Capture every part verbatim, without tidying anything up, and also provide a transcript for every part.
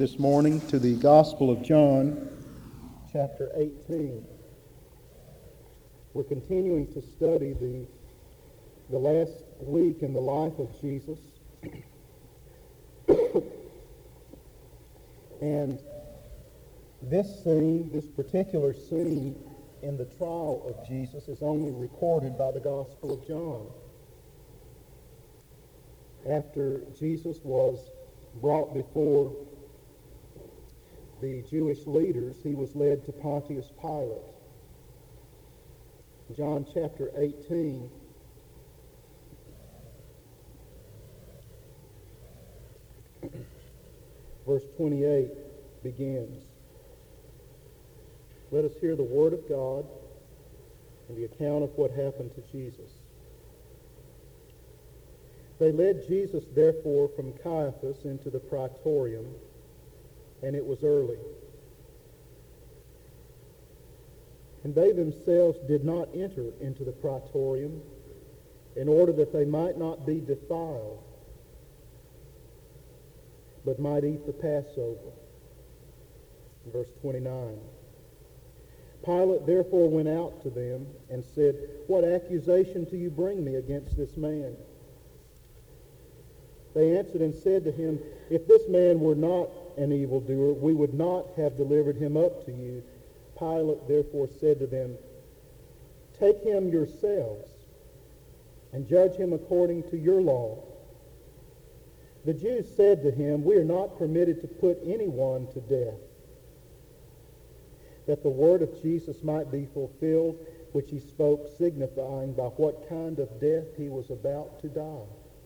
this morning to the Gospel of John, chapter eighteen. We're continuing to study the, the last week in the life of Jesus. And this scene, this particular scene in the trial of Jesus is only recorded by the Gospel of John. After Jesus was brought before the Jewish leaders, he was led to Pontius Pilate. John chapter eighteen, verse twenty-eight begins. Let us hear the word of God and the account of what happened to Jesus. They led Jesus, therefore, from Caiaphas into the praetorium, and it was early. And they themselves did not enter into the praetorium, in order that they might not be defiled, but might eat the Passover. Verse twenty-nine. Pilate therefore went out to them and said, "What accusation do you bring me against this man?" They answered and said to him, "If this man were not an evildoer, we would not have delivered him up to you." Pilate therefore said to them, "Take him yourselves and judge him according to your law." The Jews said to him, "We are not permitted to put anyone to death," that the word of Jesus might be fulfilled, which he spoke, signifying by what kind of death he was about to die.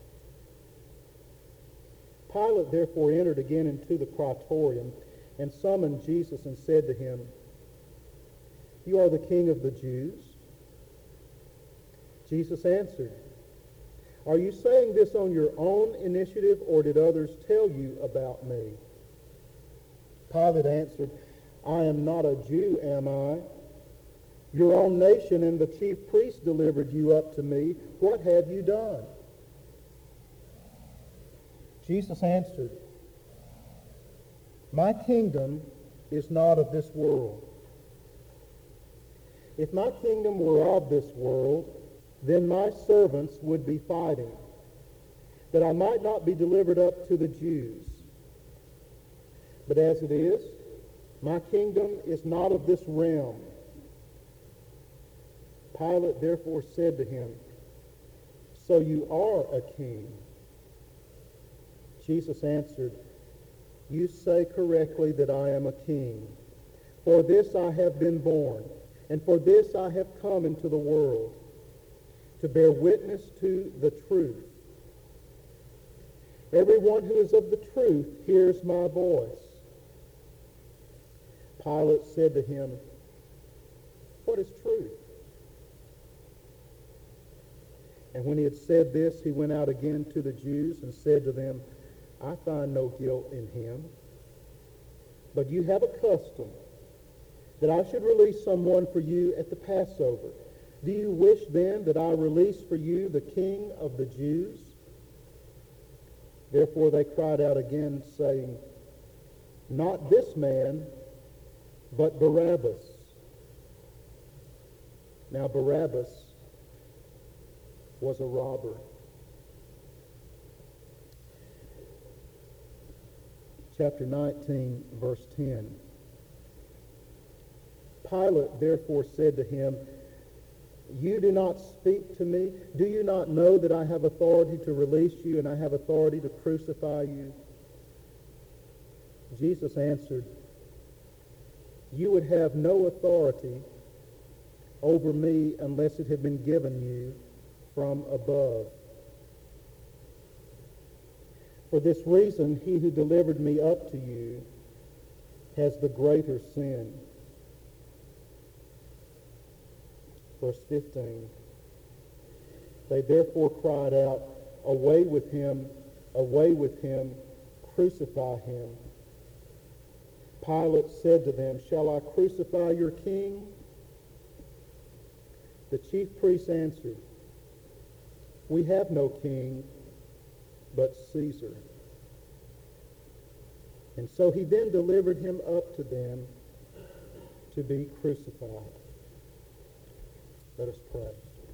Pilate therefore entered again into the praetorium and summoned Jesus and said to him, "You are the king of the Jews?" Jesus answered, "Are you saying this on your own initiative, or did others tell you about me?" Pilate answered, "I am not a Jew, am I? Your own nation and the chief priests delivered you up to me. What have you done?" Jesus answered, "My kingdom is not of this world. If my kingdom were of this world, then my servants would be fighting, that I might not be delivered up to the Jews. But as it is, my kingdom is not of this realm." Pilate therefore said to him, "So you are a king?" Jesus answered, "You say correctly that I am a king. For this I have been born, and for this I have come into the world, to bear witness to the truth. Everyone who is of the truth hears my voice." Pilate said to him, "What is truth?" And when he had said this, he went out again to the Jews and said to them, "I find no guilt in him. But you have a custom that I should release someone for you at the Passover. Do you wish then that I release for you the King of the Jews?" Therefore they cried out again, saying, "Not this man, but Barabbas." Now Barabbas was a robber. Chapter nineteen, verse ten. Pilate therefore said to him, "You do not speak to me? Do you not know that I have authority to release you and I have authority to crucify you?" Jesus answered, "You would have no authority over me unless it had been given you from above. For this reason, he who delivered me up to you has the greater sin." Verse fifteen. They therefore cried out, "Away with him, away with him, crucify him." Pilate said to them, "Shall I crucify your king?" The chief priests answered, "We have no king but Caesar." And so he then delivered him up to them to be crucified. Let us pray.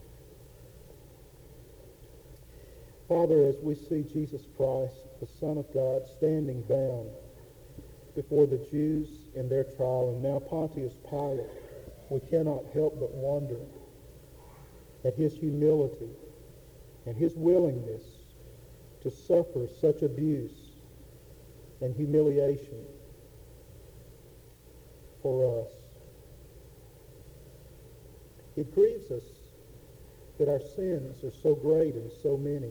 Father, as we see Jesus Christ, the Son of God, standing bound before the Jews in their trial, and now Pontius Pilate, we cannot help but wonder at his humility and his willingness to suffer such abuse and humiliation for us. It grieves us that our sins are so great and so many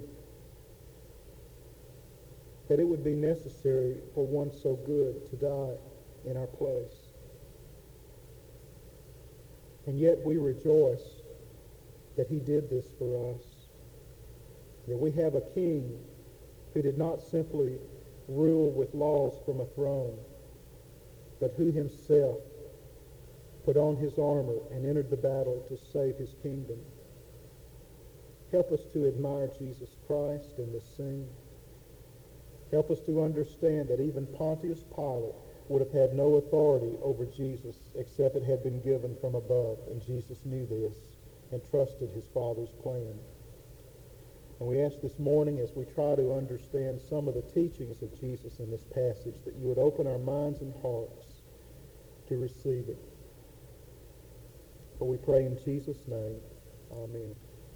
that it would be necessary for one so good to die in our place. And yet we rejoice that he did this for us. That we have a king who did not simply rule with laws from a throne, but who himself put on his armor and entered the battle to save his kingdom. Help us to admire Jesus Christ in this scene. Help us to understand that even Pontius Pilate would have had no authority over Jesus except it had been given from above, and Jesus knew this and trusted his Father's plan. And we ask this morning, as we try to understand some of the teachings of Jesus in this passage, that you would open our minds and hearts to receive it. For we pray in Jesus' name. Amen.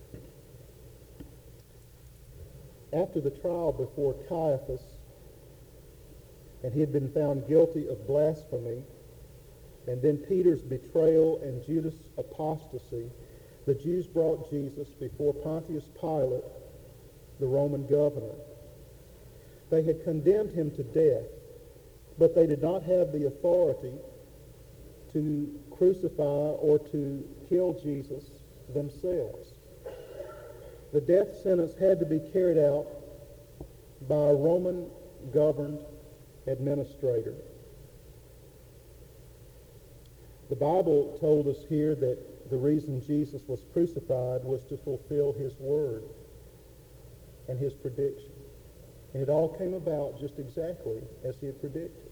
After the trial before Caiaphas, and he had been found guilty of blasphemy, and then Peter's betrayal and Judas' apostasy, the Jews brought Jesus before Pontius Pilate, the Roman governor. They had condemned him to death, but they did not have the authority to crucify or to kill Jesus themselves. The death sentence had to be carried out by a Roman-governed administrator. The Bible told us here that the reason Jesus was crucified was to fulfill his word and his prediction. And it all came about just exactly as he had predicted.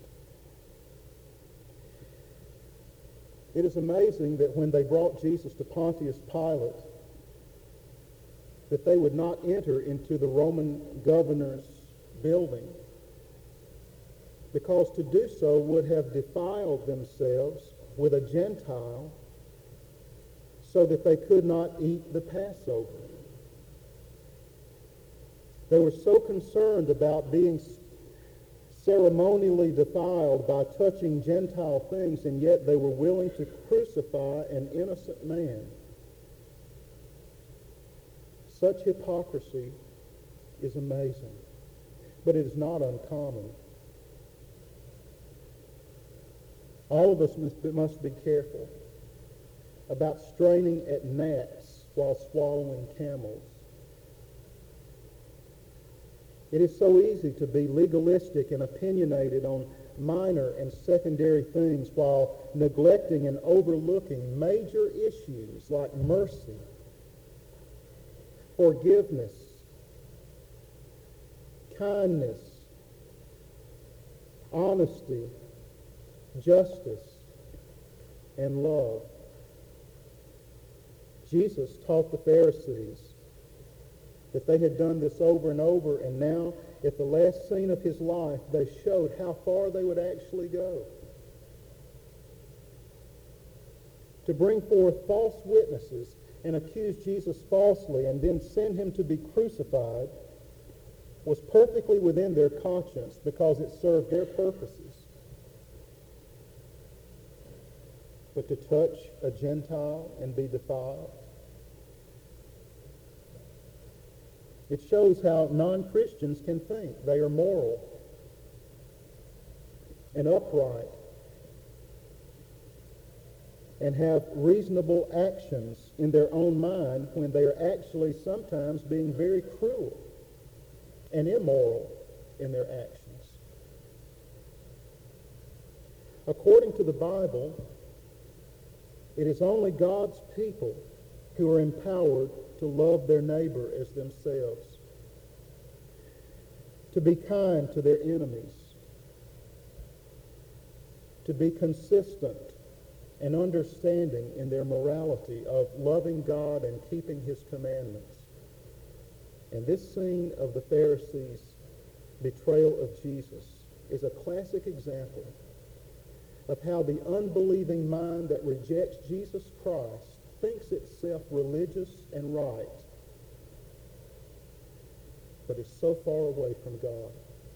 It is amazing that when they brought Jesus to Pontius Pilate, that they would not enter into the Roman governor's building, because to do so would have defiled themselves with a Gentile so that they could not eat the Passover. They were so concerned about being ceremonially defiled by touching Gentile things, and yet they were willing to crucify an innocent man. Such hypocrisy is amazing, but it is not uncommon. All of us must be, must be careful about straining at gnats while swallowing camels. It is so easy to be legalistic and opinionated on minor and secondary things while neglecting and overlooking major issues like mercy, forgiveness, kindness, honesty, justice, and love. Jesus taught the Pharisees that they had done this over and over, and now at the last scene of his life, they showed how far they would actually go. To bring forth false witnesses and accuse Jesus falsely and then send him to be crucified was perfectly within their conscience because it served their purposes. But to touch a Gentile and be defiled, it shows how non-Christians can think. They are moral and upright and have reasonable actions in their own mind when they are actually sometimes being very cruel and immoral in their actions. According to the Bible, it is only God's people who are empowered to love their neighbor as themselves, to be kind to their enemies, to be consistent and understanding in their morality of loving God and keeping his commandments. And this scene of the Pharisees' betrayal of Jesus is a classic example of how the unbelieving mind that rejects Jesus Christ thinks itself religious and right, but is so far away from God.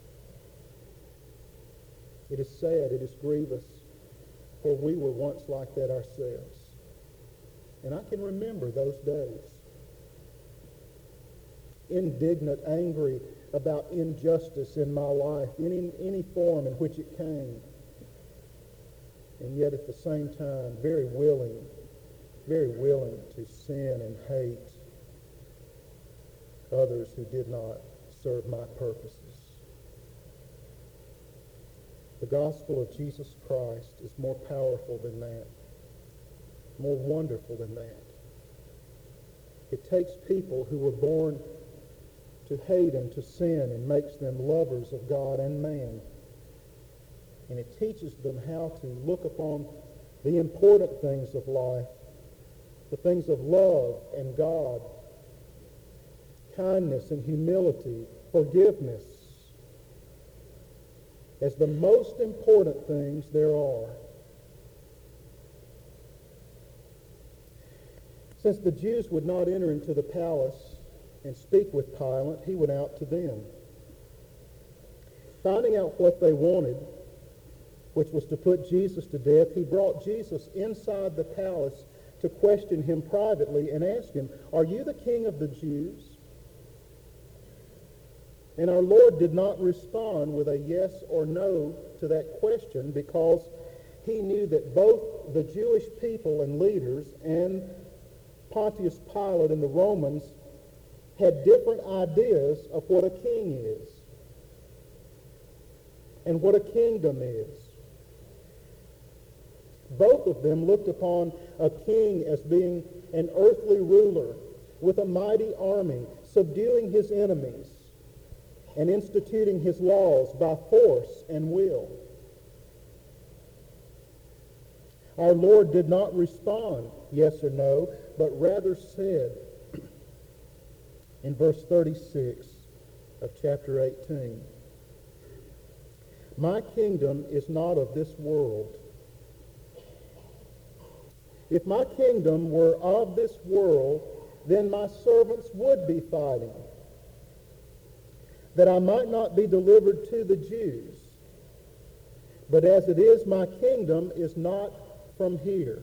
It is sad, it is grievous, for we were once like that ourselves. And I can remember those days. Indignant, angry about injustice in my life, in any form in which it came. And yet at the same time, very willing, very willing to sin and hate others who did not serve my purposes. The gospel of Jesus Christ is more powerful than that, more wonderful than that. It takes people who were born to hate and to sin and makes them lovers of God and man. And it teaches them how to look upon the important things of life, the things of love and God, kindness and humility, forgiveness, as the most important things there are. Since the Jews would not enter into the palace and speak with Pilate, he went out to them. Finding out what they wanted, which was to put Jesus to death, he brought Jesus inside the palace to question him privately and ask him, "Are you the king of the Jews?" And our Lord did not respond with a yes or no to that question, because he knew that both the Jewish people and leaders and Pontius Pilate and the Romans had different ideas of what a king is and what a kingdom is. Both of them looked upon a king as being an earthly ruler with a mighty army, subduing his enemies and instituting his laws by force and will. Our Lord did not respond yes or no, but rather said in verse thirty-six of chapter eighteen, "My kingdom is not of this world. If my kingdom were of this world, then my servants would be fighting, that I might not be delivered to the Jews. But as it is, my kingdom is not from here."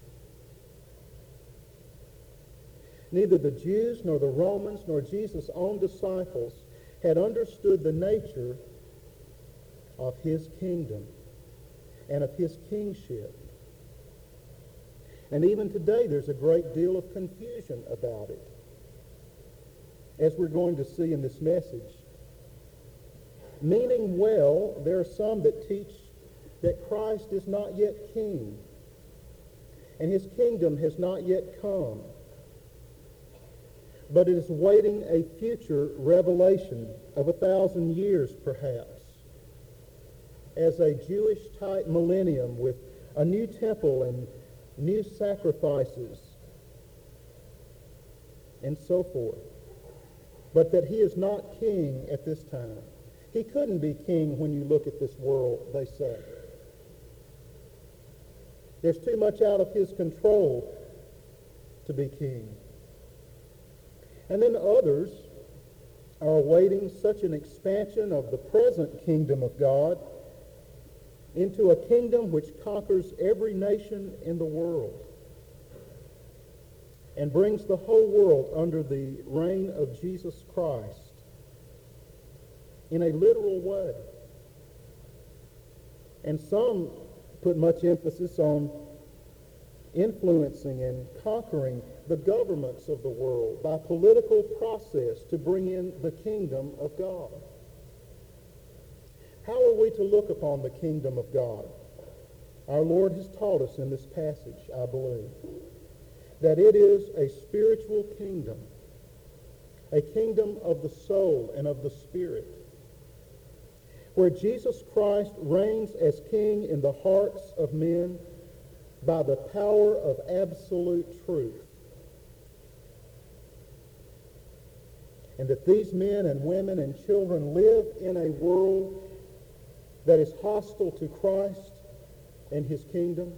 Neither the Jews nor the Romans nor Jesus' own disciples had understood the nature of his kingdom and of his kingship. And even today there's a great deal of confusion about it, as we're going to see in this message. Meaning well, there are some that teach that Christ is not yet king, and his kingdom has not yet come, but it is waiting a future revelation of a thousand years perhaps, as a Jewish-type millennium with a new temple and new sacrifices and so forth. But that he is not king at this time. He couldn't be king when you look at this world, they say. There's too much out of his control to be king. And then others are awaiting such an expansion of the present kingdom of God into a kingdom which conquers every nation in the world and brings the whole world under the reign of Jesus Christ in a literal way. And some put much emphasis on influencing and conquering the governments of the world by political process to bring in the kingdom of God. How are we to look upon the kingdom of God? Our Lord has taught us in this passage, I believe, that it is a spiritual kingdom, a kingdom of the soul and of the spirit, where Jesus Christ reigns as king in the hearts of men by the power of absolute truth. And that these men and women and children live in a world that is hostile to Christ and his kingdom,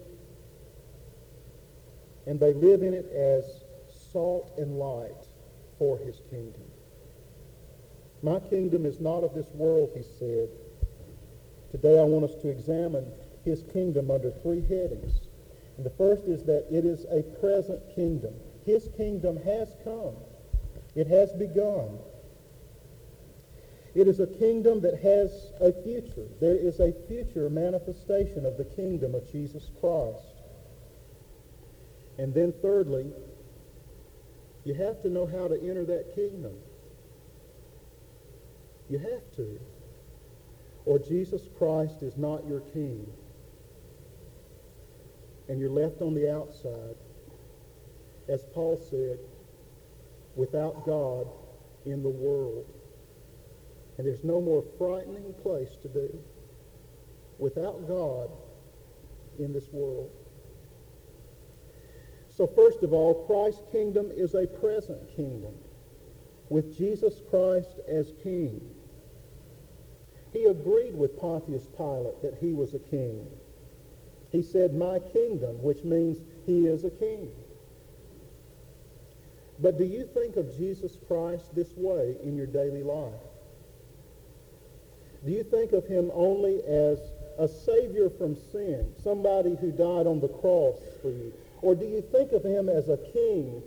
and they live in it as salt and light for his kingdom. My kingdom is not of this world, he said. Today I want us to examine his kingdom under three headings. And the first is that it is a present kingdom. His kingdom has come. It has begun. It is a kingdom that has a future. There is a future manifestation of the kingdom of Jesus Christ. And then thirdly, you have to know how to enter that kingdom. You have to. Or Jesus Christ is not your king. And you're left on the outside. As Paul said, without God in the world. And there's no more frightening place to be without God in this world. So first of all, Christ's kingdom is a present kingdom with Jesus Christ as king. He agreed with Pontius Pilate that he was a king. He said, my kingdom, which means he is a king. But do you think of Jesus Christ this way in your daily life? Do you think of him only as a savior from sin, somebody who died on the cross for you? Or do you think of him as a king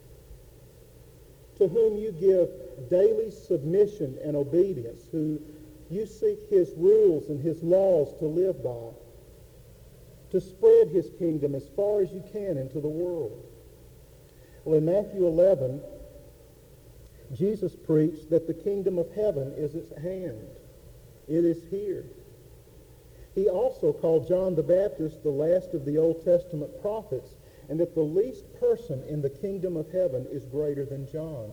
to whom you give daily submission and obedience, who you seek his rules and his laws to live by, to spread his kingdom as far as you can into the world? Well, in Matthew eleven, Jesus preached that the kingdom of heaven is at hand. It is here. He also called John the Baptist the last of the Old Testament prophets, and that the least person in the kingdom of heaven is greater than John.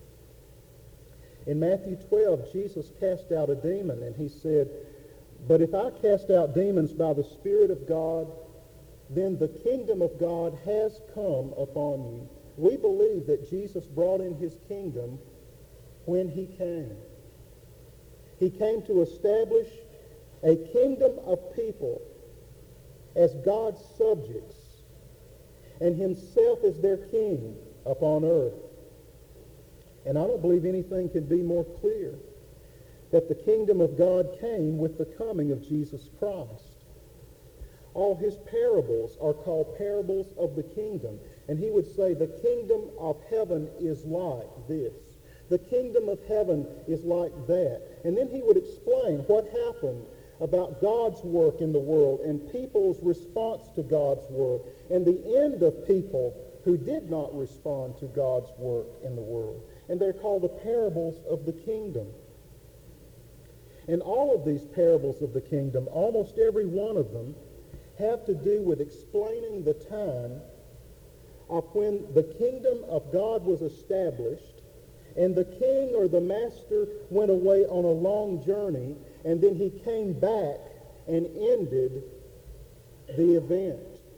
In Matthew twelve, Jesus cast out a demon, and he said, but if I cast out demons by the Spirit of God, then the kingdom of God has come upon you. We believe that Jesus brought in his kingdom when he came. He came to establish a kingdom of people as God's subjects, and himself as their king upon earth. And I don't believe anything can be more clear that the kingdom of God came with the coming of Jesus Christ. All his parables are called parables of the kingdom. And he would say the kingdom of heaven is like this. The kingdom of heaven is like that. And then he would explain what happened about God's work in the world and people's response to God's work and the end of people who did not respond to God's work in the world. And they're called the parables of the kingdom. And all of these parables of the kingdom, almost every one of them, have to do with explaining the time of when the kingdom of God was established and the king or the master went away on a long journey, and then he came back and ended the event.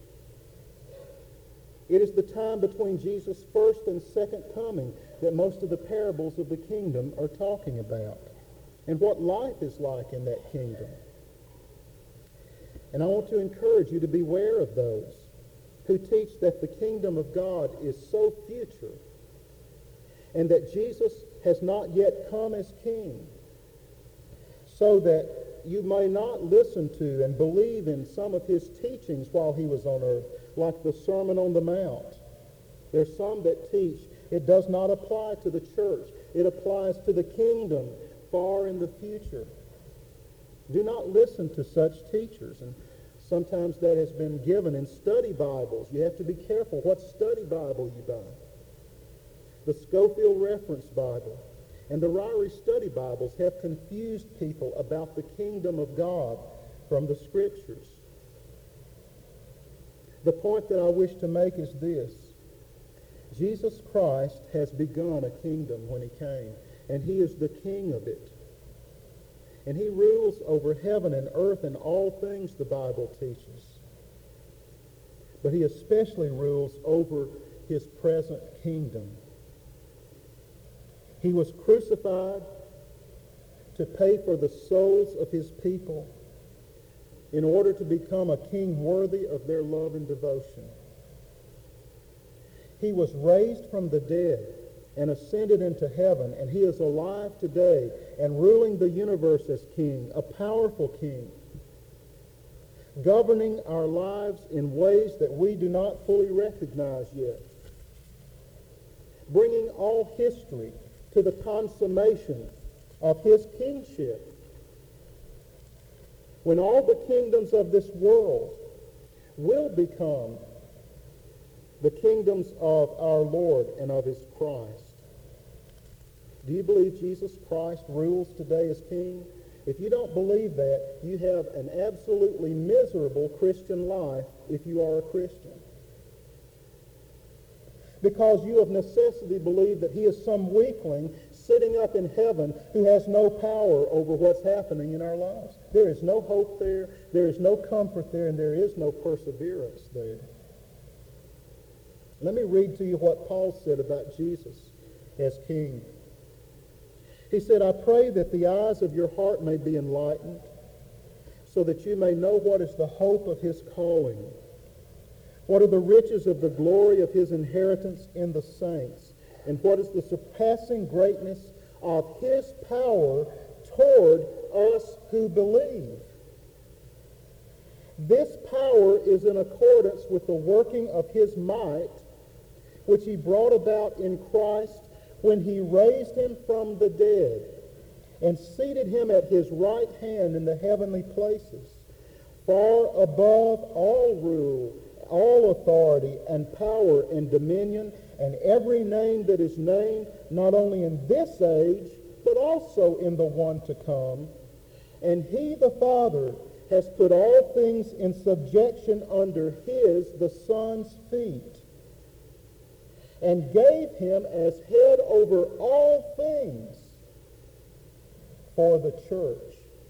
It is the time between Jesus' first and second coming that most of the parables of the kingdom are talking about, and what life is like in that kingdom. And I want to encourage you to beware of those who teach that the kingdom of God is so future and that Jesus has not yet come as king, so that you may not listen to and believe in some of his teachings while he was on earth, like the Sermon on the Mount. There's some that teach it does not apply to the church. It applies to the kingdom far in the future. Do not listen to such teachers. And sometimes that has been given in study Bibles. You have to be careful what study Bible you buy. The Scofield Reference Bible and the Ryrie Study Bibles have confused people about the kingdom of God from the Scriptures. The point that I wish to make is this. Jesus Christ has begun a kingdom when he came, and he is the king of it. And he rules over heaven and earth and all things, the Bible teaches. But he especially rules over his present kingdom. He was crucified to pay for the souls of his people in order to become a king worthy of their love and devotion. He was raised from the dead and ascended into heaven, and he is alive today and ruling the universe as king, a powerful king, governing our lives in ways that we do not fully recognize yet, bringing all history to the consummation of his kingship. When all the kingdoms of this world will become the kingdoms of our Lord and of his Christ. Do you believe Jesus Christ rules today as king? If you don't believe that, you have an absolutely miserable Christian life if you are a Christian. Because you of necessity believe that he is some weakling sitting up in heaven who has no power over what's happening in our lives. There is no hope there, there is no comfort there, and there is no perseverance there. Let me read to you what Paul said about Jesus as king. He said, I pray that the eyes of your heart may be enlightened, so that you may know what is the hope of his calling, what are the riches of the glory of his inheritance in the saints, and what is the surpassing greatness of his power toward us who believe. This power is in accordance with the working of his might, which he brought about in Christ when he raised him from the dead and seated him at his right hand in the heavenly places, far above all rule, all authority and power and dominion, and every name that is named, not only in this age, but also in the one to come. And he, the Father, has put all things in subjection under his, the Son's feet, and gave him as head over all things for the church,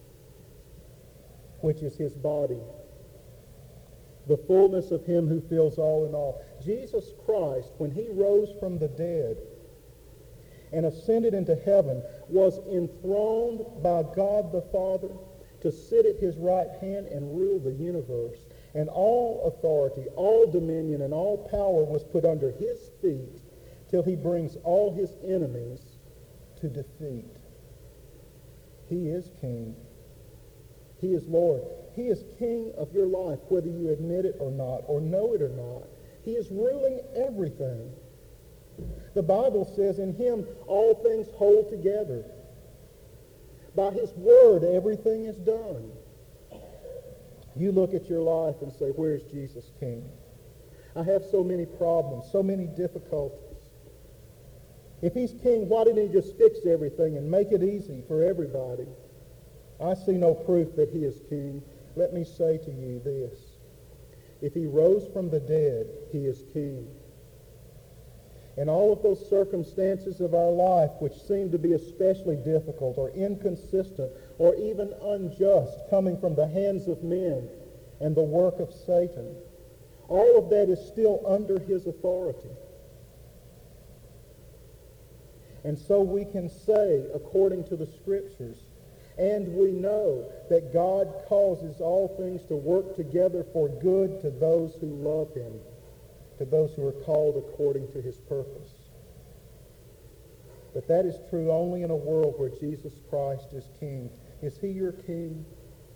which is his body, the fullness of him who fills all in all. Jesus Christ, when he rose from the dead and ascended into heaven, was enthroned by God the Father to sit at his right hand and rule the universe. And all authority, all dominion, and all power was put under his feet till he brings all his enemies to defeat. He is king. He is Lord. He is king of your life, whether you admit it or not, or know it or not. He is ruling everything. The Bible says in him all things hold together. By his word, everything is done. You look at your life and say, where's Jesus king? I have so many problems, so many difficulties. If he's king, why didn't he just fix everything and make it easy for everybody? I see no proof that he is king. Let me say to you this. If he rose from the dead, he is king. And all of those circumstances of our life which seem to be especially difficult or inconsistent or even unjust, coming from the hands of men and the work of Satan, all of that is still under his authority. And so we can say, according to the Scriptures, and we know that God causes all things to work together for good to those who love him, to those who are called according to his purpose. But that is true only in a world where Jesus Christ is king. Is he your king?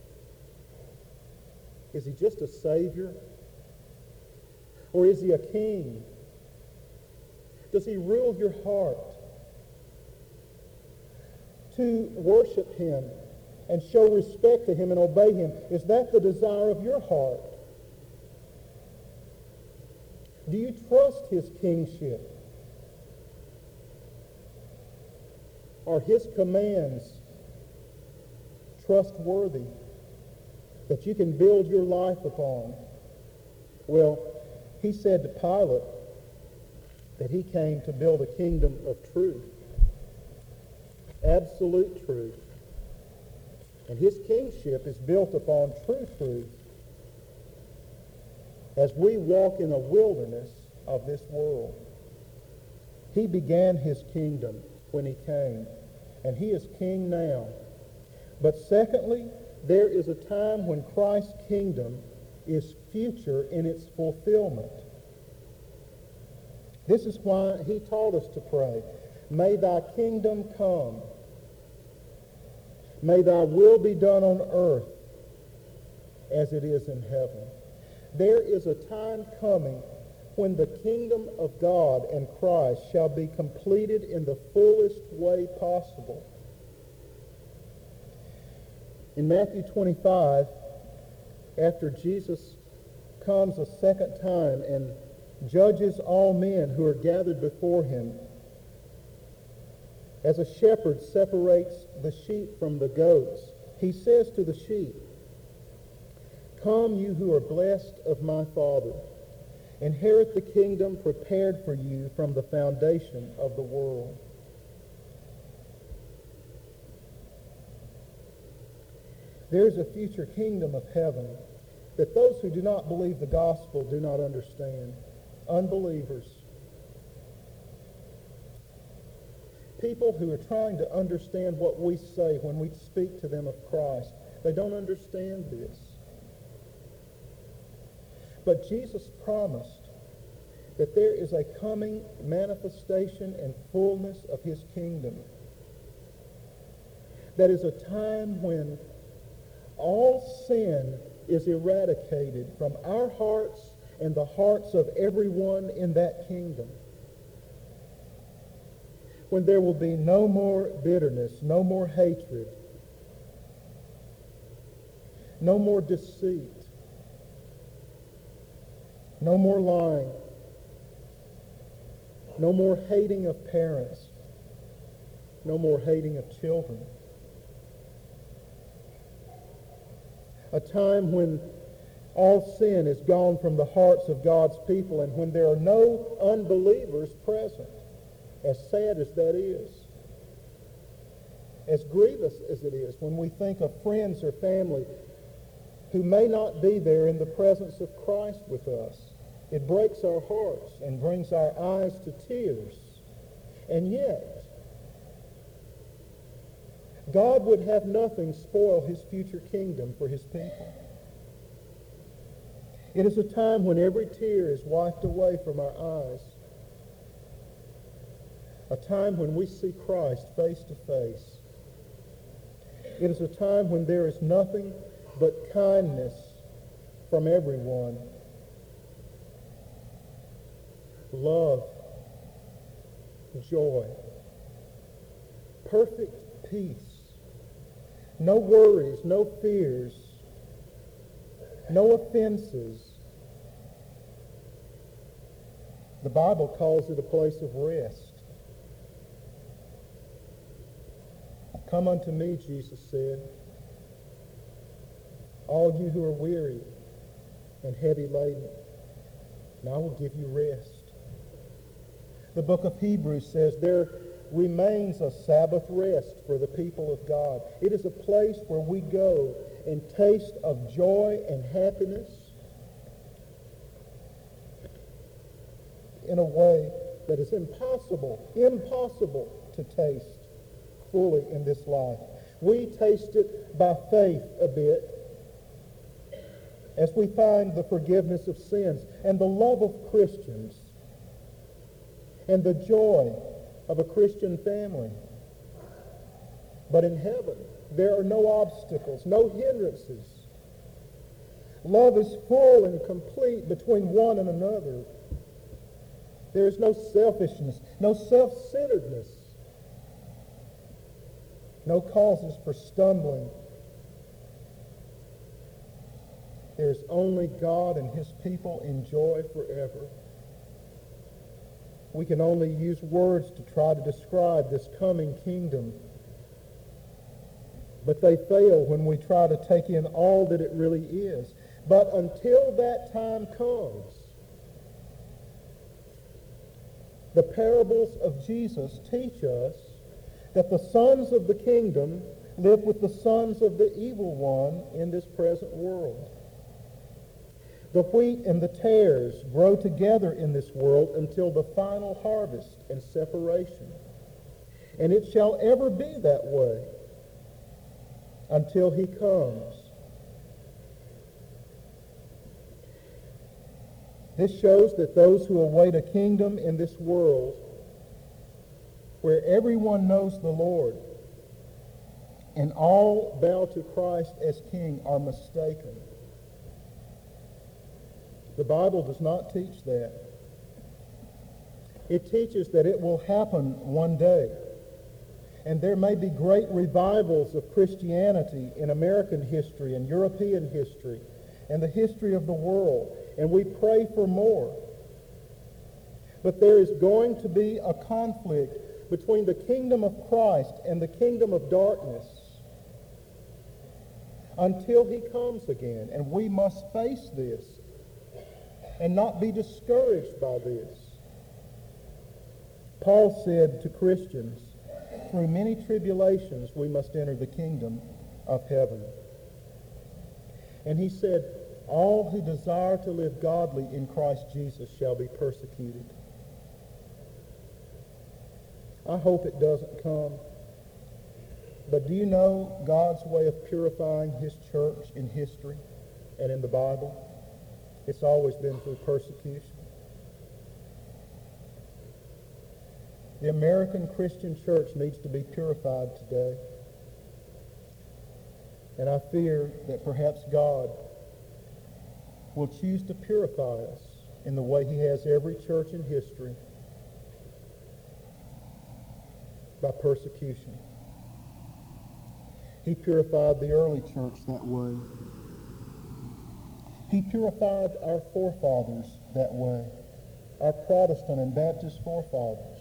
Is he just a savior? Or is he a king? Does he rule your heart? To worship him and show respect to him and obey him, is that the desire of your heart? Do you trust his kingship? Are his commands trustworthy that you can build your life upon? Well, he said to Pilate that he came to build a kingdom of truth, absolute truth. And his kingship is built upon true truth as we walk in a wilderness of this world. He began his kingdom when he came, and he is king now. But secondly, there is a time when Christ's kingdom is future in its fulfillment. This is why he taught us to pray, "May thy kingdom come. May thy will be done on earth as it is in heaven." There is a time coming when the kingdom of God and Christ shall be completed in the fullest way possible. In Matthew twenty-five, after Jesus comes a second time and judges all men who are gathered before him, as a shepherd separates the sheep from the goats, he says to the sheep, "Come, you who are blessed of my Father, inherit the kingdom prepared for you from the foundation of the world." There is a future kingdom of heaven that those who do not believe the gospel do not understand. Unbelievers. People who are trying to understand what we say when we speak to them of Christ, they don't understand this. But Jesus promised that there is a coming manifestation and fullness of his kingdom. That is a time when all sin is eradicated from our hearts and the hearts of everyone in that kingdom. When there will be no more bitterness, no more hatred, no more deceit, no more lying, no more hating of parents, no more hating of children. A time when all sin is gone from the hearts of God's people and when there are no unbelievers present. As sad as that is, as grievous as it is when we think of friends or family who may not be there in the presence of Christ with us, it breaks our hearts and brings our eyes to tears. And yet, God would have nothing spoil his future kingdom for his people. It is a time when every tear is wiped away from our eyes. A time when we see Christ face to face. It is a time when there is nothing but kindness from everyone. Love, joy, perfect peace. No worries, no fears, no offenses. The Bible calls it a place of rest. "Come unto me," Jesus said, "all you who are weary and heavy laden, and I will give you rest." The book of Hebrews says there remains a Sabbath rest for the people of God. It is a place where we go and taste of joy and happiness in a way that is impossible, impossible to taste fully in this life. We taste it by faith a bit as we find the forgiveness of sins and the love of Christians and the joy of a Christian family. But in heaven, there are no obstacles, no hindrances. Love is full and complete between one and another. There is no selfishness, no self-centeredness, no causes for stumbling. There is only God and his people in joy forever. We can only use words to try to describe this coming kingdom, but they fail when we try to take in all that it really is. But until that time comes, the parables of Jesus teach us that the sons of the kingdom live with the sons of the evil one in this present world. The wheat and the tares grow together in this world until the final harvest and separation. And it shall ever be that way until he comes. This shows that those who await a kingdom in this world where everyone knows the Lord and all bow to Christ as King are mistaken. The Bible does not teach that. It teaches that it will happen one day. And there may be great revivals of Christianity in American history and European history and the history of the world. And we pray for more. But there is going to be a conflict between the kingdom of Christ and the kingdom of darkness until he comes again. And we must face this and not be discouraged by this. Paul said to Christians, through many tribulations we must enter the kingdom of heaven. And he said, all who desire to live godly in Christ Jesus shall be persecuted. I hope it doesn't come. But do you know God's way of purifying his church in history and in the Bible? It's always been through persecution. The American Christian church needs to be purified today. And I fear that perhaps God will choose to purify us in the way he has every church in history, by persecution. He purified the early church that way. He purified our forefathers that way, our Protestant and Baptist forefathers.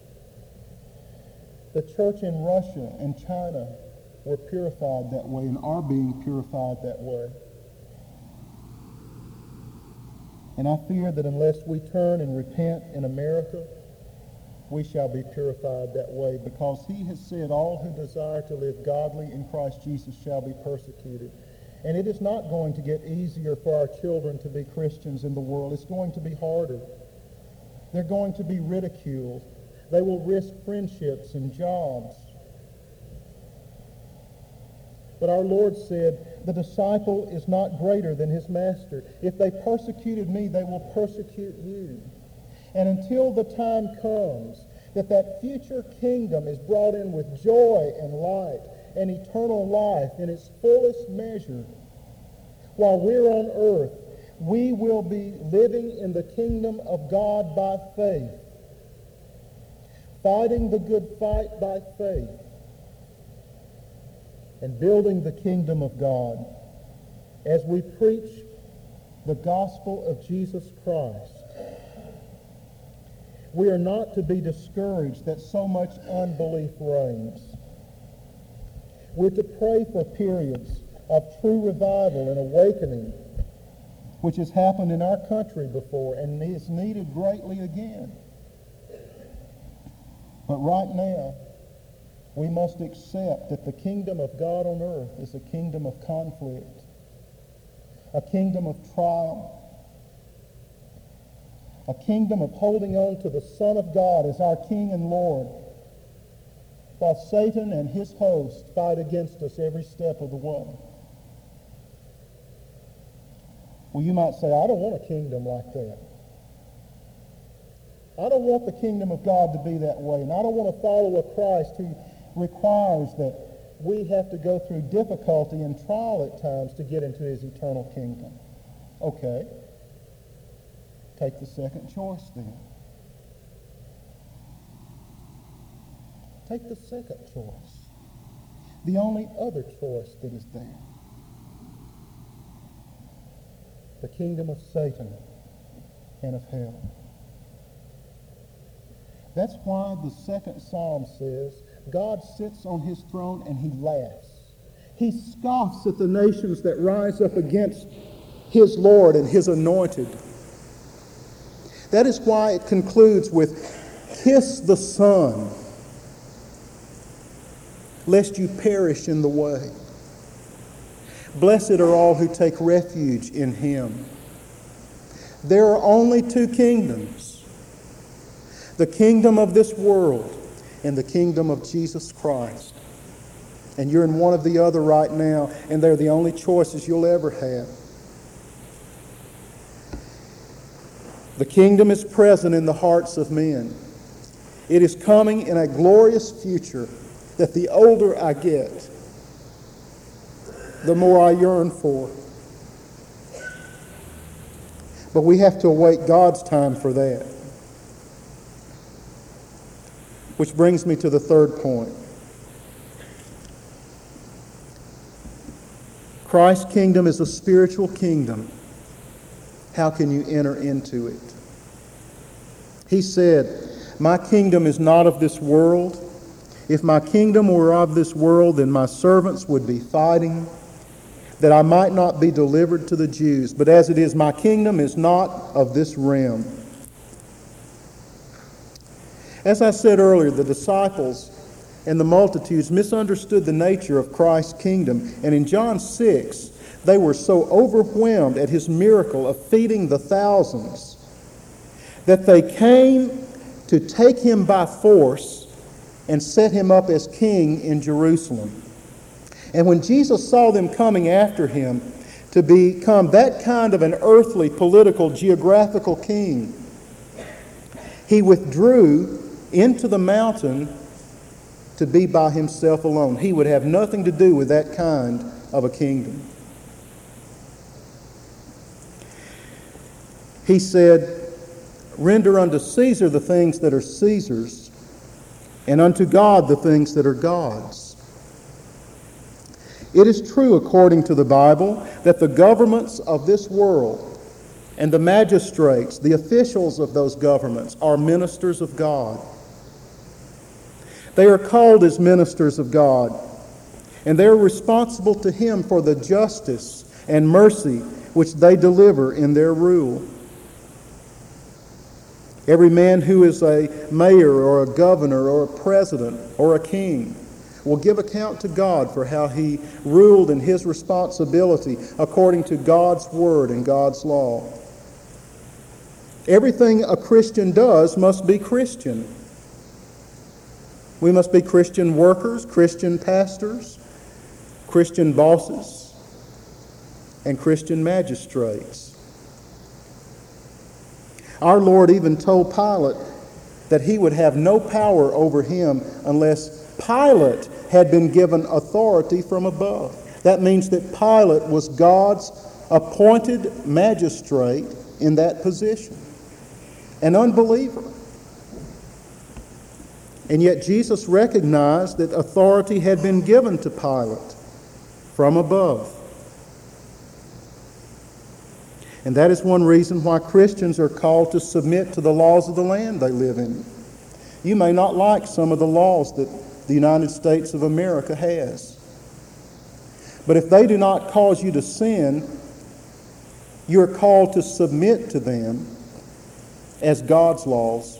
The church in Russia and China were purified that way and are being purified that way. And I fear that unless we turn and repent in America, we shall be purified that way, because he has said all who desire to live godly in Christ Jesus shall be persecuted. And it is not going to get easier for our children to be Christians in the world. It's going to be harder. They're going to be ridiculed. They will risk friendships and jobs. But our Lord said, the disciple is not greater than his master. If they persecuted me, they will persecute you. And until the time comes that that future kingdom is brought in with joy and light and eternal life in its fullest measure, while we're on earth, we will be living in the kingdom of God by faith, fighting the good fight by faith, and building the kingdom of God as we preach the gospel of Jesus Christ. We are not to be discouraged that so much unbelief reigns. We're to pray for periods of true revival and awakening, which has happened in our country before and is needed greatly again. But right now, we must accept that the kingdom of God on earth is a kingdom of conflict, a kingdom of trial, a kingdom of holding on to the Son of God as our King and Lord, while Satan and his host fight against us every step of the way. Well, you might say, I don't want a kingdom like that. I don't want the kingdom of God to be that way, and I don't want to follow a Christ who requires that we have to go through difficulty and trial at times to get into his eternal kingdom. Okay. Take the second choice then. Take the second choice. The only other choice that is there. The kingdom of Satan and of hell. That's why the second psalm says, God sits on his throne and he laughs. He scoffs at the nations that rise up against his Lord and his anointed. That is why it concludes with, kiss the Son, lest you perish in the way. Blessed are all who take refuge in him. There are only two kingdoms, the kingdom of this world and the kingdom of Jesus Christ. And you're in one of the other right now, and they're the only choices you'll ever have. The kingdom is present in the hearts of men. It is coming in a glorious future that the older I get, the more I yearn for. But we have to await God's time for that. Which brings me to the third point. Christ's kingdom is a spiritual kingdom. How can you enter into it? He said, my kingdom is not of this world. If my kingdom were of this world, then my servants would be fighting, that I might not be delivered to the Jews. But as it is, my kingdom is not of this realm. As I said earlier, the disciples and the multitudes misunderstood the nature of Christ's kingdom. And in John six, they were so overwhelmed at his miracle of feeding the thousands that they came to take him by force and set him up as king in Jerusalem. And when Jesus saw them coming after him to become that kind of an earthly, political, geographical king, he withdrew into the mountain to be by himself alone. He would have nothing to do with that kind of a kingdom. He said, render unto Caesar the things that are Caesar's, and unto God the things that are God's. It is true, according to the Bible, that the governments of this world and the magistrates, the officials of those governments, are ministers of God. They are called as ministers of God, and they are responsible to him for the justice and mercy which they deliver in their rule. Every man who is a mayor or a governor or a president or a king will give account to God for how he ruled in his responsibility according to God's word and God's law. Everything a Christian does must be Christian. We must be Christian workers, Christian pastors, Christian bosses, and Christian magistrates. Our Lord even told Pilate that he would have no power over him unless Pilate had been given authority from above. That means that Pilate was God's appointed magistrate in that position, an unbeliever. And yet Jesus recognized that authority had been given to Pilate from above. And that is one reason why Christians are called to submit to the laws of the land they live in. You may not like some of the laws that the United States of America has. But if they do not cause you to sin, you are called to submit to them as God's laws.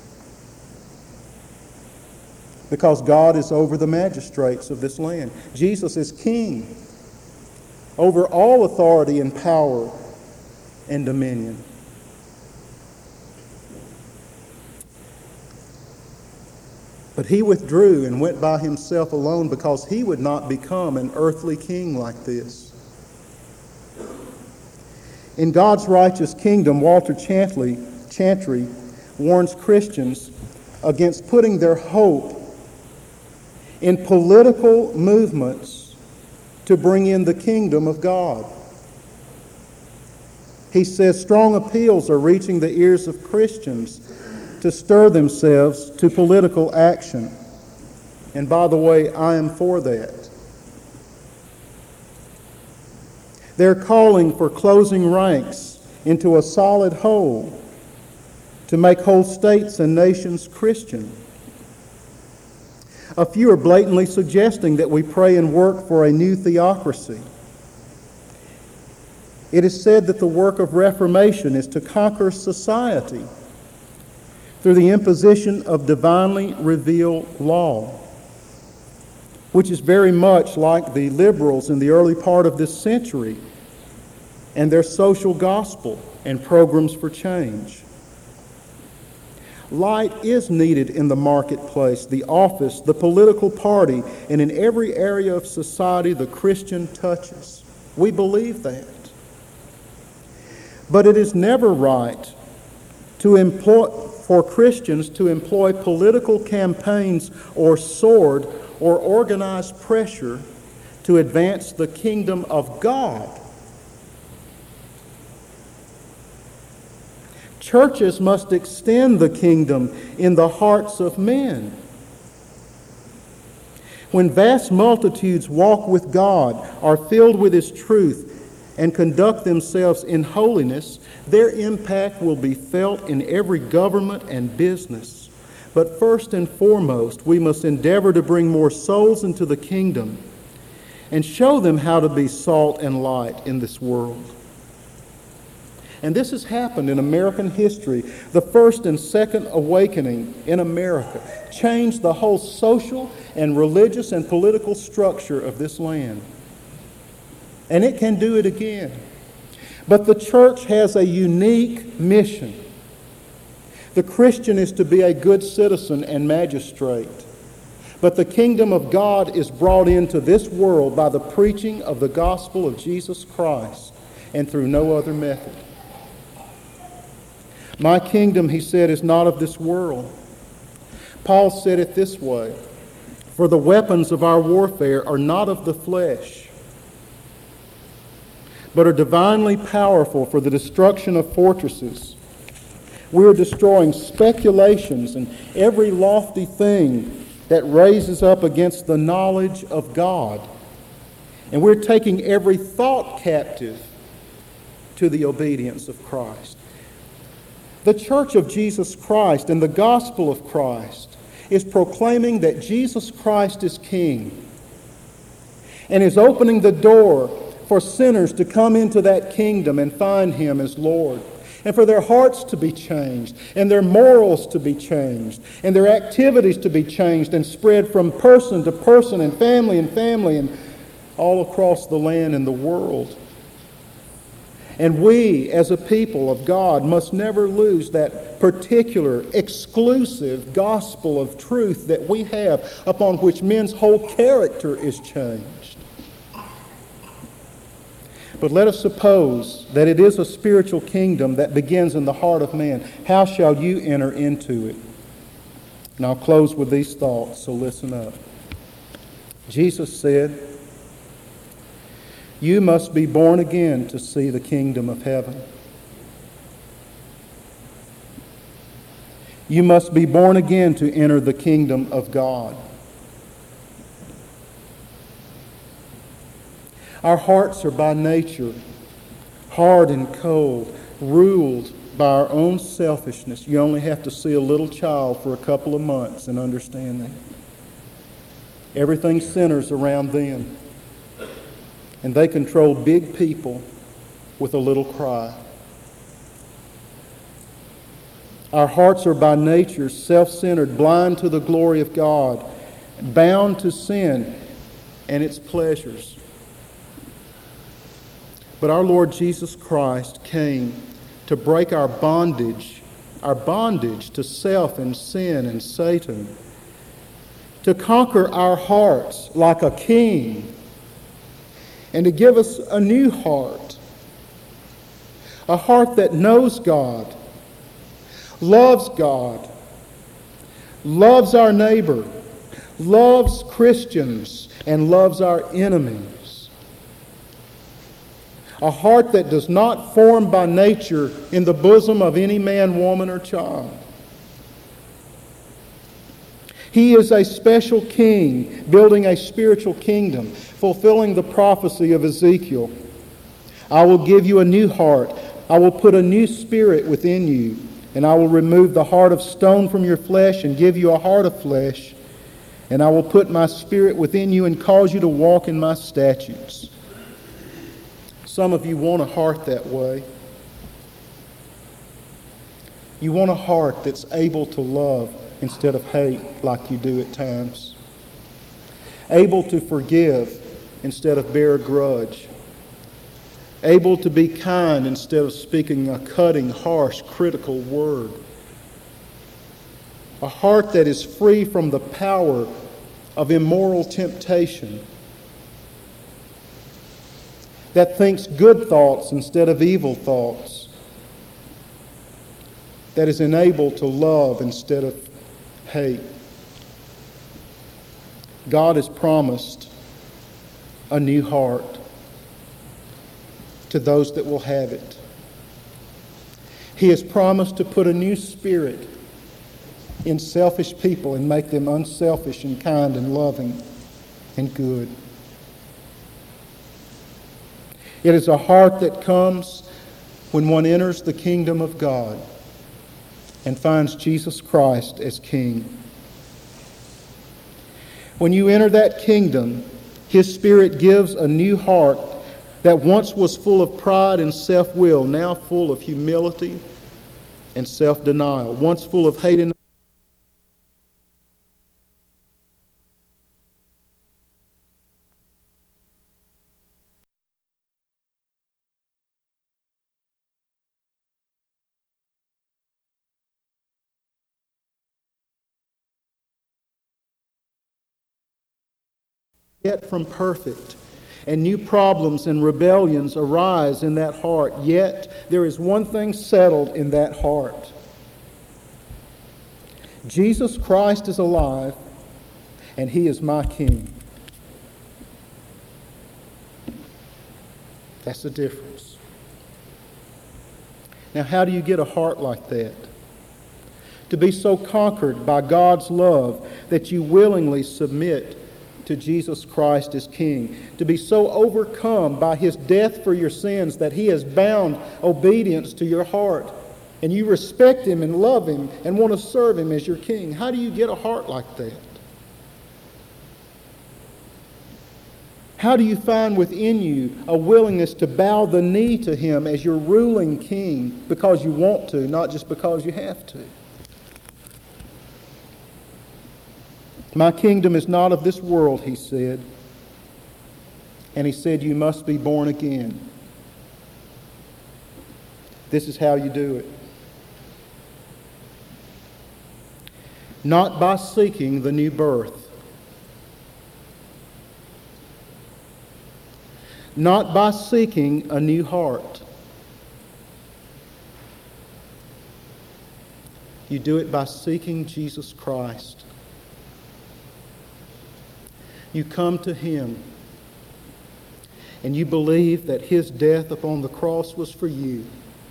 Because God is over the magistrates of this land. Jesus is king over all authority and power and dominion. But he withdrew and went by himself alone because he would not become an earthly king like this. In God's righteous kingdom, Walter Chantry, Chantry warns Christians against putting their hope in political movements to bring in the kingdom of God. He says strong appeals are reaching the ears of Christians to stir themselves to political action. And by the way, I am for that. They're calling for closing ranks into a solid whole to make whole states and nations Christian. A few are blatantly suggesting that we pray and work for a new theocracy. It is said that the work of reformation is to conquer society through the imposition of divinely revealed law. which is very much like the liberals in the early part of this century and their social gospel and programs for change. Light is needed in the marketplace, the office, the political party, and in every area of society the Christian touches. We believe that. But it is never right to employ, for Christians to employ political campaigns or sword or organized pressure to advance the kingdom of God. Churches must extend the kingdom in the hearts of men. When vast multitudes walk with God, are filled with His truth, and conduct themselves in holiness, their impact will be felt in every government and business. But first and foremost, we must endeavor to bring more souls into the kingdom and show them how to be salt and light in this world. And this has happened in American history. The first and second awakening in America changed the whole social and religious and political structure of this land. And it can do it again. But the church has a unique mission. The Christian is to be a good citizen and magistrate. But the kingdom of God is brought into this world by the preaching of the gospel of Jesus Christ and through no other method. My kingdom, he said, is not of this world. Paul said it this way, for the weapons of our warfare are not of the flesh, but are divinely powerful for the destruction of fortresses. We are destroying speculations and every lofty thing that raises up against the knowledge of God. And we're taking every thought captive to the obedience of Christ. The Church of Jesus Christ and the gospel of Christ is proclaiming that Jesus Christ is King and is opening the door for sinners to come into that kingdom and find Him as Lord, and for their hearts to be changed, and their morals to be changed, and their activities to be changed and spread from person to person and family and family and all across the land and the world. And we, as a people of God, must never lose that particular, exclusive gospel of truth that we have, upon which men's whole character is changed. But let us suppose that it is a spiritual kingdom that begins in the heart of man. How shall you enter into it? And I'll close with these thoughts, so listen up. Jesus said, you must be born again to see the kingdom of heaven. You must be born again to enter the kingdom of God. Our hearts are by nature hard and cold, ruled by our own selfishness. You only have to see a little child for a couple of months and understand that. Everything centers around them. And they control big people with a little cry. Our hearts are by nature self-centered, blind to the glory of God, bound to sin and its pleasures. But our Lord Jesus Christ came to break our bondage, our bondage to self and sin and Satan, to conquer our hearts like a king, and to give us a new heart, a heart that knows God, loves God, loves our neighbor, loves Christians, and loves our enemies. A heart that does not form by nature in the bosom of any man, woman, or child. He is a special king, building a spiritual kingdom, fulfilling the prophecy of Ezekiel. I will give you a new heart. I will put a new spirit within you, and I will remove the heart of stone from your flesh and give you a heart of flesh. And I will put my spirit within you and cause you to walk in my statutes. Some of you want a heart that way. You want a heart that's able to love instead of hate like you do at times. able to forgive instead of bear a grudge, able to be kind instead of speaking a cutting, harsh, critical word, a heart that is free from the power of immoral temptation, that thinks good thoughts instead of evil thoughts, that is enabled to love instead of hate. God has promised a new heart to those that will have it. He has promised to put a new spirit in selfish people and make them unselfish and kind and loving and good. It is a heart that comes when one enters the kingdom of God and finds Jesus Christ as King. When you enter that kingdom, His Spirit gives a new heart that once was full of pride and self-will, now full of humility and self-denial, once full of hate and yet from perfect. And new problems and rebellions arise in that heart. Yet there is one thing settled in that heart. Jesus Christ is alive, and He is my King. That's the difference. Now, how do you get a heart like that? To be so conquered by God's love that you willingly submit to Jesus Christ as King, to be so overcome by His death for your sins that He has bound obedience to your heart, and you respect Him and love Him and want to serve Him as your King. How do you get a heart like that? How do you find within you a willingness to bow the knee to Him as your ruling King because you want to, not just because you have to? My kingdom is not of this world, He said. And He said, you must be born again. This is how you do it. Not by seeking the new birth. Not by seeking a new heart. You do it by seeking Jesus Christ. You come to Him and you believe that His death upon the cross was for you.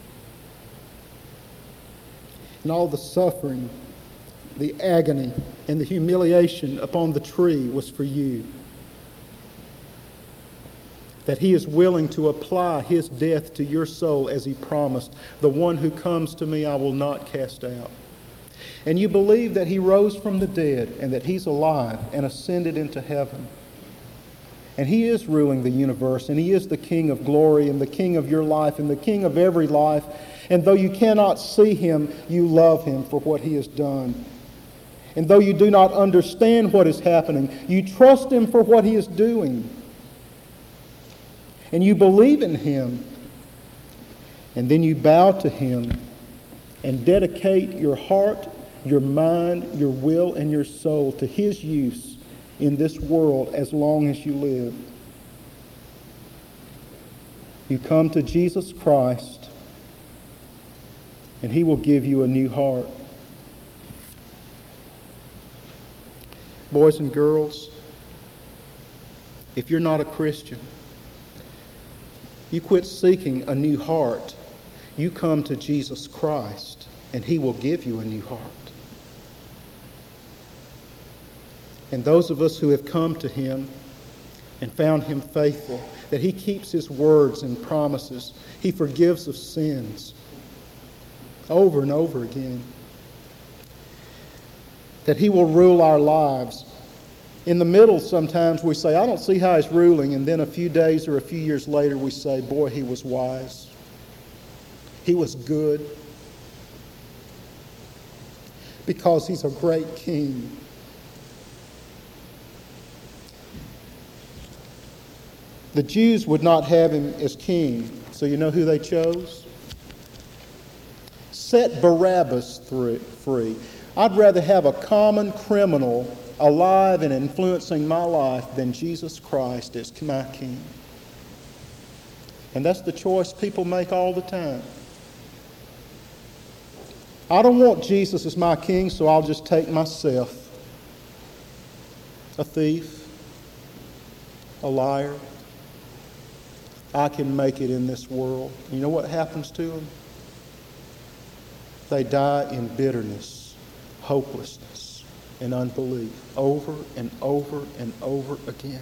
And all the suffering, the agony, and the humiliation upon the tree was for you. That He is willing to apply His death to your soul as He promised. The one who comes to me I will not cast out. And you believe that He rose from the dead and that He's alive and ascended into heaven. And He is ruling the universe, and He is the King of glory and the King of your life and the King of every life. And though you cannot see Him, you love Him for what He has done. And though you do not understand what is happening, you trust Him for what He is doing. And you believe in Him. And then you bow to Him and dedicate your heart, your mind, your will, and your soul to His use in this world as long as you live. You come to Jesus Christ, and He will give you a new heart. Boys and girls, if you're not a Christian, you quit seeking a new heart. You come to Jesus Christ, and He will give you a new heart. And those of us who have come to Him and found Him faithful, that He keeps His words and promises, He forgives of sins over and over again, that He will rule our lives. In the middle, sometimes we say, I don't see how He's ruling, and then a few days or a few years later we say, boy, He was wise. He was good. Because He's a great King. The Jews would not have him as king, so you know who they chose? Set Barabbas free. I'd rather have a common criminal alive and influencing my life than Jesus Christ as my king. And that's the choice people make all the time. I don't want Jesus as my king, so I'll just take myself. A thief, a liar. I can make it in this world. You know what happens to them? They die in bitterness, hopelessness, and unbelief over and over and over again.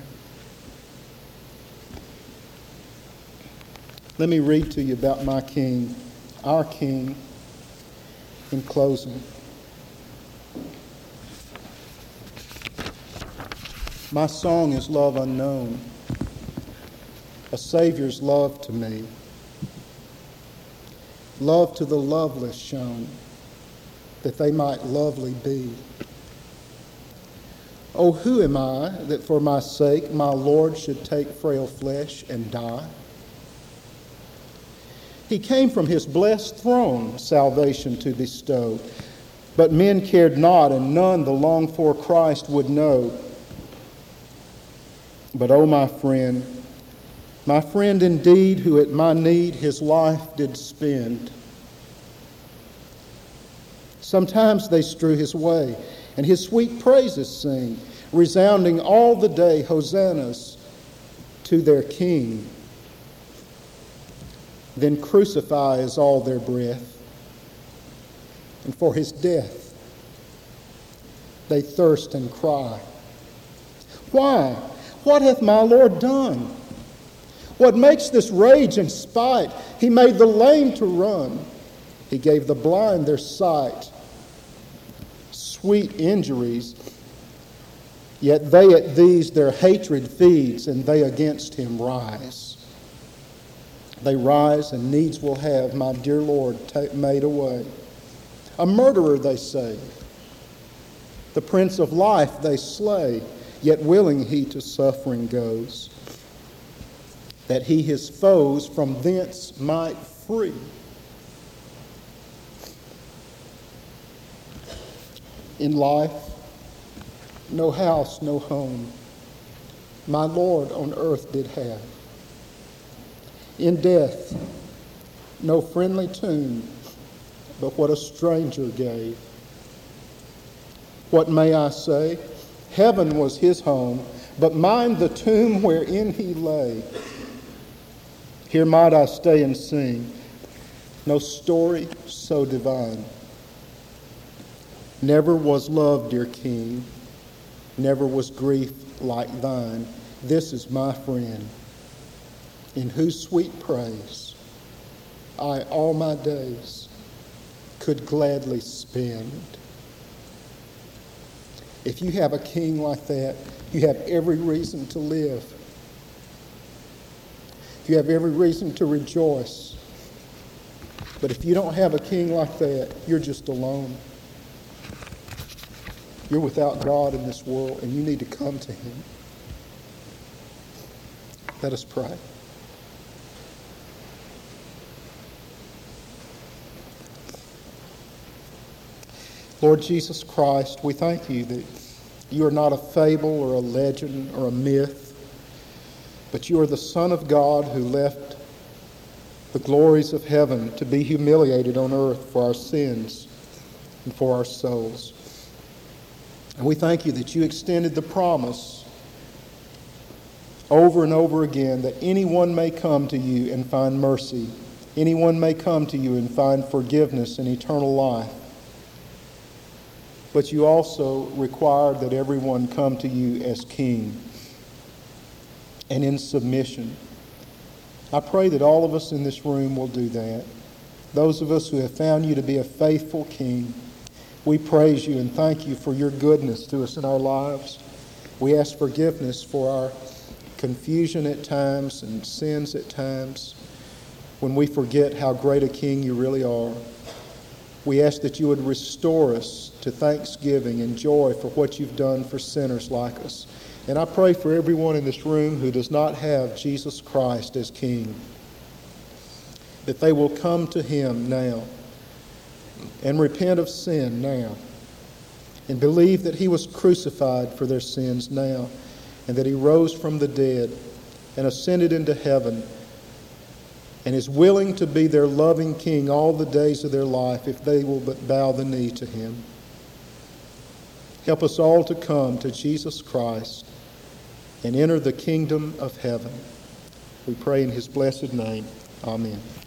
Let me read to you about my king, our king, in closing. My song is love unknown, a Savior's love to me. Love to the loveless shown, that they might lovely be. Oh, who am I that for my sake my Lord should take frail flesh and die? He came from his blessed throne salvation to bestow, but men cared not, and none the longed-for Christ would know. But, oh, my friend, my friend indeed, who at my need his life did spend. Sometimes they strew his way, and his sweet praises sing, resounding all the day hosannas to their King. Then crucify is all their breath, and for his death they thirst and cry. Why? What hath my Lord done? What makes this rage and spite? He made the lame to run. He gave the blind their sight. Sweet injuries, yet they at these their hatred feeds, and they against him rise. They rise, and needs will have my dear Lord ta- made away. A murderer they say. The Prince of Life they slay, yet willing he to suffering goes, that he his foes from thence might free. In life, no house, no home, my Lord on earth did have. In death, no friendly tomb, but what a stranger gave. What may I say? Heaven was his home, but mine the tomb wherein he lay. Here might I stay and sing, no story so divine. Never was love, dear King, never was grief like thine. This is my friend, in whose sweet praise I all my days could gladly spend. If you have a king like that, you have every reason to live. You have every reason to rejoice. But if you don't have a king like that, you're just alone. You're without God in this world, and you need to come to him. Let us pray. Lord Jesus Christ, we thank you that you are not a fable or a legend or a myth, but you are the Son of God who left the glories of heaven to be humiliated on earth for our sins and for our souls. And we thank you that you extended the promise over and over again that anyone may come to you and find mercy. Anyone may come to you and find forgiveness and eternal life. But you also required that everyone come to you as king and in submission. I pray that all of us in this room will do that. Those of us who have found you to be a faithful king, we praise you and thank you for your goodness to us in our lives. We ask forgiveness for our confusion at times and sins at times when we forget how great a king you really are. We ask that you would restore us to thanksgiving and joy for what you've done for sinners like us. And I pray for everyone in this room who does not have Jesus Christ as King, that they will come to him now and repent of sin now and believe that he was crucified for their sins now and that he rose from the dead and ascended into heaven and is willing to be their loving King all the days of their life if they will but bow the knee to him. Help us all to come to Jesus Christ and enter the kingdom of heaven. We pray in his blessed name. Amen.